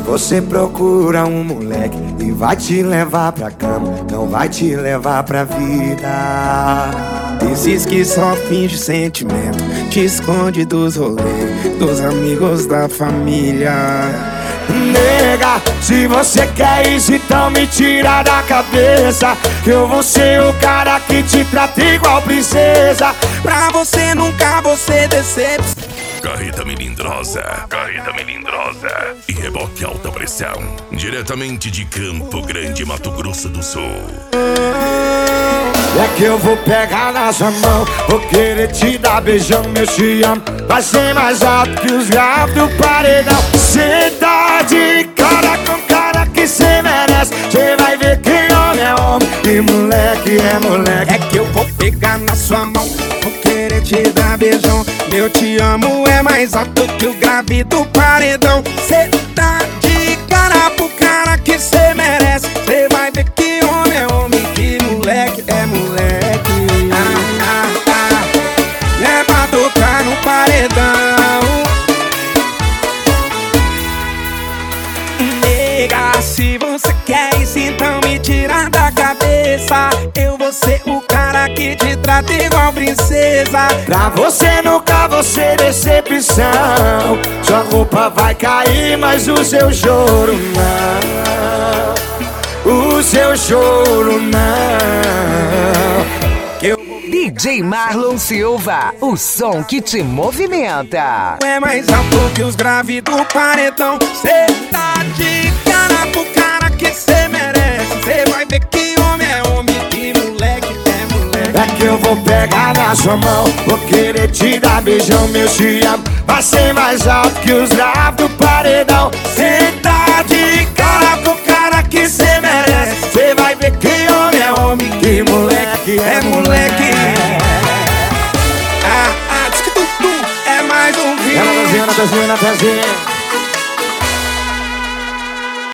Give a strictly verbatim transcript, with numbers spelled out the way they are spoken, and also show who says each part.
Speaker 1: você procura um moleque e vai te levar pra cama, não vai te levar pra vida. Diz que só finge sentimento, te esconde dos rolês, dos amigos da família. Nega, se você quer isso, então me tira da cabeça que eu vou ser o cara que te trata igual princesa. Pra você nunca você decepciona.
Speaker 2: Carreta melindrosa, carreta melindrosa e reboque alta pressão, diretamente de Campo Grande, Mato Grosso do Sul.
Speaker 1: É que eu vou pegar na sua mão, vou querer te dar beijão, meu te amo. Vai ser mais alto que os graves do paredão. Cê tá de cara com cara que cê merece. Cê vai ver que homem é homem e moleque é moleque. É que eu vou pegar na sua mão, vou querer te dar beijão, meu te amo é mais alto que o grave do paredão. Cê tá de cara pro cara que cê merece. Cê vai ver que homem é homem, que moleque é moleque. Ah, ah, ah. É pra tocar no paredão. Nega, se você quer isso, então me tira da cabeça. Eu vou ser o cara que te trata igual princesa. Pra você nunca vou ser decepção. Sua roupa vai cair, mas o seu choro não. O seu choro não.
Speaker 3: D J Marlon Silva, o som que te movimenta.
Speaker 1: É mais alto que os graves do paredão. Cê tá de cara pro cara que cê merece. Cê vai ver que homem é homem, que moleque é moleque. É que eu vou pegar na sua mão, vou querer te dar beijão, meu te amo. Vai ser mais alto que os graves do paredão. Cê tá de cara pro cara que cê merece. Cê vai ver que homem é homem, que moleque é moleque. Ah, ah, diz que tu, tu é mais um vídeo. Ela Natazinha, Natazinha, Natazinha.